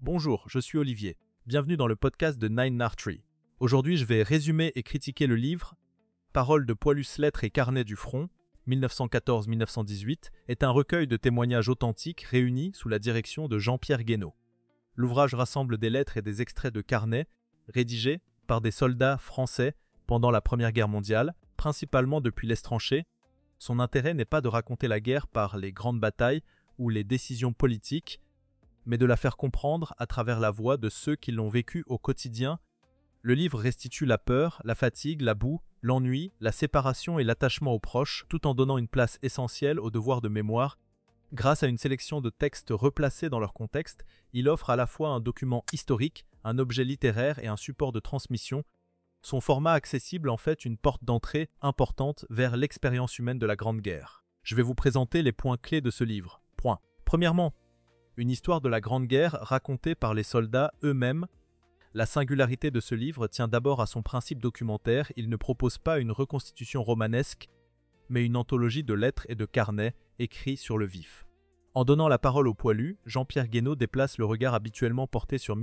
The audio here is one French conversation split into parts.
Bonjour, je suis Olivier. Bienvenue dans le podcast de Nine Artery. Aujourd'hui, je vais résumer et critiquer le livre Paroles de Poilus, lettres et carnets du front, 1914-1918, est un recueil de témoignages authentiques réunis sous la direction de Jean-Pierre Guénot. L'ouvrage rassemble des lettres et des extraits de carnets rédigés par des soldats français pendant la Première Guerre mondiale, principalement depuis les tranchées. Son intérêt n'est pas de raconter la guerre par les grandes batailles ou les décisions politiques, mais de la faire comprendre à travers la voix de ceux qui l'ont vécu au quotidien. Le livre restitue la peur, la fatigue, la boue, l'ennui, la séparation et l'attachement aux proches, tout en donnant une place essentielle au devoir de mémoire. Grâce à une sélection de textes replacés dans leur contexte, il offre à la fois un document historique, un objet littéraire et un support de transmission. Son format accessible en fait une porte d'entrée importante vers l'expérience humaine de la Grande Guerre. Je vais vous présenter les points clés de ce livre. Premièrement, une histoire de la Grande Guerre racontée par les soldats eux-mêmes. La singularité de ce livre tient d'abord à son principe documentaire. Il ne propose pas une reconstitution romanesque, mais une anthologie de lettres et de carnets écrits sur le vif. En donnant la parole aux poilus, Jean-Pierre Guénot déplace le regard habituellement porté sur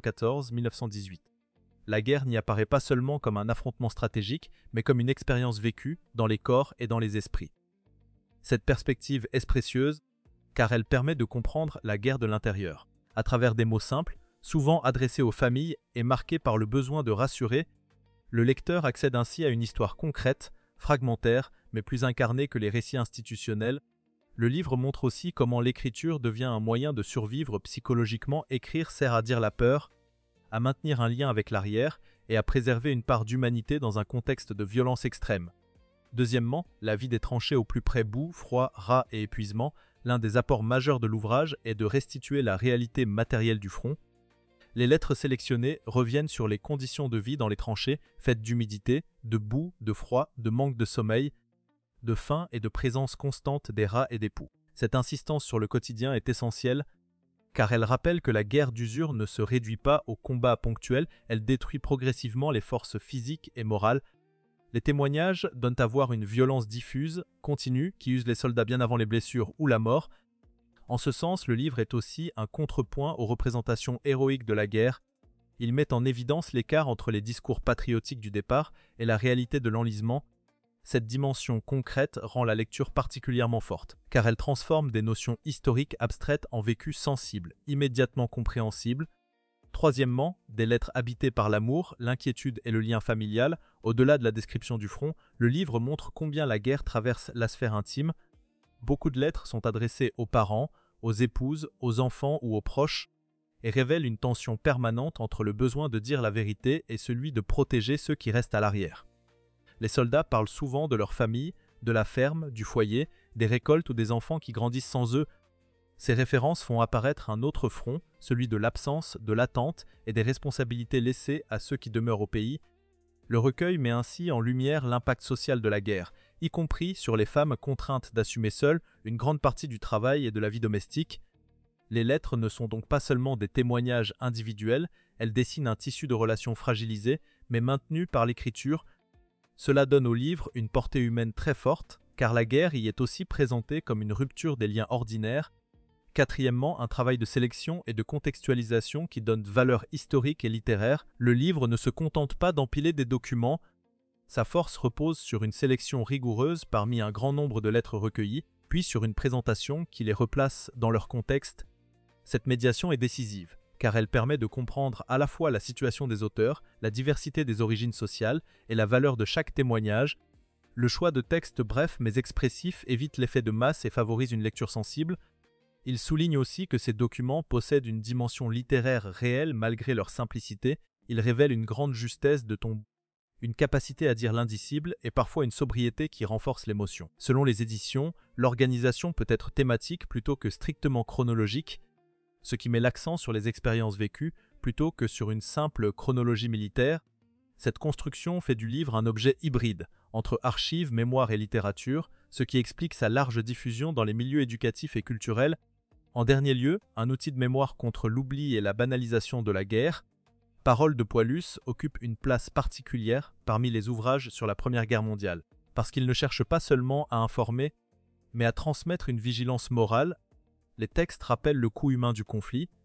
1914-1918. La guerre n'y apparaît pas seulement comme un affrontement stratégique, mais comme une expérience vécue dans les corps et dans les esprits. Cette perspective est précieuse, car elle permet de comprendre la guerre de l'intérieur, à travers des mots simples, souvent adressés aux familles et marqués par le besoin de rassurer. Le lecteur accède ainsi à une histoire concrète, fragmentaire, mais plus incarnée que les récits institutionnels. Le livre montre aussi comment l'écriture devient un moyen de survivre psychologiquement. Écrire sert à dire la peur, à maintenir un lien avec l'arrière et à préserver une part d'humanité dans un contexte de violence extrême. Deuxièmement, la vie des tranchées au plus près, boue, froid, rats et épuisement. L'un des apports majeurs de l'ouvrage est de restituer la réalité matérielle du front. Les lettres sélectionnées reviennent sur les conditions de vie dans les tranchées, faites d'humidité, de boue, de froid, de manque de sommeil, de faim et de présence constante des rats et des poux. Cette insistance sur le quotidien est essentielle, car elle rappelle que la guerre d'usure ne se réduit pas aux combats ponctuels, elle détruit progressivement les forces physiques et morales. Les témoignages donnent à voir une violence diffuse, continue, qui use les soldats bien avant les blessures ou la mort. En ce sens, le livre est aussi un contrepoint aux représentations héroïques de la guerre. Il met en évidence l'écart entre les discours patriotiques du départ et la réalité de l'enlisement. Cette dimension concrète rend la lecture particulièrement forte, car elle transforme des notions historiques abstraites en vécus sensibles, immédiatement compréhensibles. Troisièmement, des lettres habitées par l'amour, l'inquiétude et le lien familial. Au-delà de la description du front, le livre montre combien la guerre traverse la sphère intime. Beaucoup de lettres sont adressées aux parents, aux épouses, aux enfants ou aux proches, et révèlent une tension permanente entre le besoin de dire la vérité et celui de protéger ceux qui restent à l'arrière. Les soldats parlent souvent de leur famille, de la ferme, du foyer, des récoltes ou des enfants qui grandissent sans eux. Ces références font apparaître un autre front, celui de l'absence, de l'attente et des responsabilités laissées à ceux qui demeurent au pays. Le recueil met ainsi en lumière l'impact social de la guerre, y compris sur les femmes contraintes d'assumer seules une grande partie du travail et de la vie domestique. Les lettres ne sont donc pas seulement des témoignages individuels, elles dessinent un tissu de relations fragilisées, mais maintenues par l'écriture. Cela donne au livre une portée humaine très forte, car la guerre y est aussi présentée comme une rupture des liens ordinaires. Quatrièmement, un travail de sélection et de contextualisation qui donne valeur historique et littéraire. Le livre ne se contente pas d'empiler des documents. Sa force repose sur une sélection rigoureuse parmi un grand nombre de lettres recueillies, puis sur une présentation qui les replace dans leur contexte. Cette médiation est décisive, car elle permet de comprendre à la fois la situation des auteurs, la diversité des origines sociales et la valeur de chaque témoignage. Le choix de textes brefs mais expressifs évite l'effet de masse et favorise une lecture sensible. Il souligne aussi que ces documents possèdent une dimension littéraire réelle malgré leur simplicité. Ils révèlent une grande justesse de ton, une capacité à dire l'indicible et parfois une sobriété qui renforce l'émotion. Selon les éditions, l'organisation peut être thématique plutôt que strictement chronologique, ce qui met l'accent sur les expériences vécues plutôt que sur une simple chronologie militaire. Cette construction fait du livre un objet hybride, entre archives, mémoire et littérature, ce qui explique sa large diffusion dans les milieux éducatifs et culturels. En dernier lieu, un outil de mémoire contre l'oubli et la banalisation de la guerre. Paroles de Poilus occupe une place particulière parmi les ouvrages sur la Première Guerre mondiale, parce qu'il ne cherche pas seulement à informer, mais à transmettre une vigilance morale. Les textes rappellent le coût humain du conflit,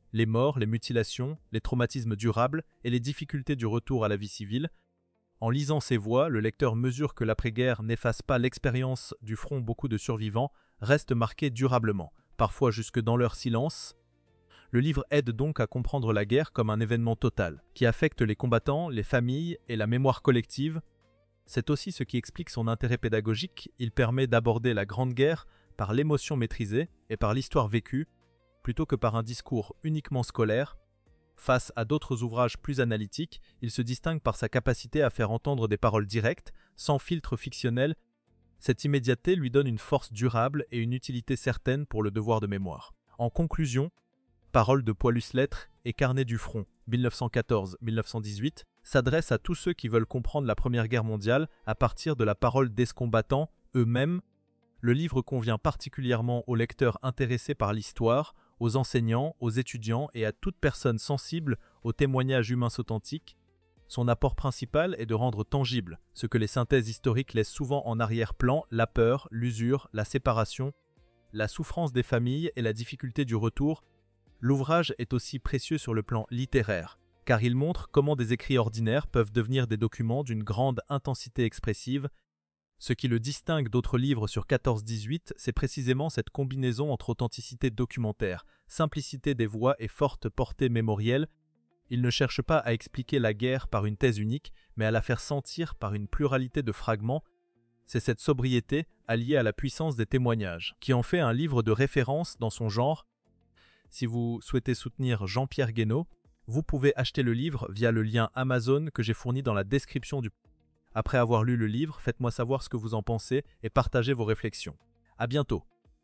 les morts, les mutilations, les traumatismes durables et les difficultés du retour à la vie civile. En lisant ces voix, le lecteur mesure que l'après-guerre n'efface pas l'expérience du front. Beaucoup de survivants restent marqués durablement, parfois jusque dans leur silence. Le livre aide donc à comprendre la guerre comme un événement total, qui affecte les combattants, les familles et la mémoire collective. C'est aussi ce qui explique son intérêt pédagogique. Il permet d'aborder la Grande Guerre par l'émotion maîtrisée et par l'histoire vécue, plutôt que par un discours uniquement scolaire. Face à d'autres ouvrages plus analytiques, il se distingue par sa capacité à faire entendre des paroles directes, sans filtre fictionnel. Cette immédiateté lui donne une force durable et une utilité certaine pour le devoir de mémoire. En conclusion, Paroles de Poilus-Lettres et Carnet du front, 1914-1918, s'adresse à tous ceux qui veulent comprendre la Première Guerre mondiale à partir de la parole d'ex-combattants eux-mêmes. Le livre convient particulièrement aux lecteurs intéressés par l'histoire, aux enseignants, aux étudiants et à toute personne sensible aux témoignages humains authentiques. Son apport principal est de rendre tangible ce que les synthèses historiques laissent souvent en arrière-plan: la peur, l'usure, la séparation, la souffrance des familles et la difficulté du retour. L'ouvrage est aussi précieux sur le plan littéraire, car il montre comment des écrits ordinaires peuvent devenir des documents d'une grande intensité expressive. Ce qui le distingue d'autres livres sur 14-18, c'est précisément cette combinaison entre authenticité documentaire, simplicité des voix et forte portée mémorielle. Il ne cherche pas à expliquer la guerre par une thèse unique, mais à la faire sentir par une pluralité de fragments. C'est cette sobriété, alliée à la puissance des témoignages, qui en fait un livre de référence dans son genre. Si vous souhaitez soutenir Jean-Pierre Guénot, vous pouvez acheter le livre via le lien Amazon que j'ai fourni dans la description du. Après avoir lu le livre, faites-moi savoir ce que vous en pensez et partagez vos réflexions. À bientôt.